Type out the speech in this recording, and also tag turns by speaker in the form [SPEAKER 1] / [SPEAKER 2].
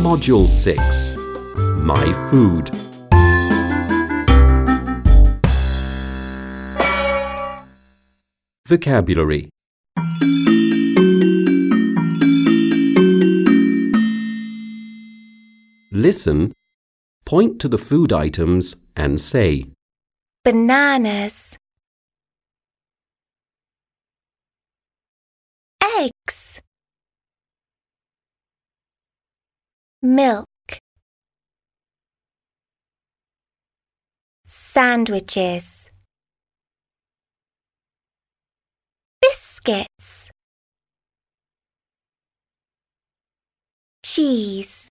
[SPEAKER 1] Module 6. My Food. Vocabulary. Listen, point to the food items and say,
[SPEAKER 2] bananas, eggs, milk, sandwiches, biscuits, cheese.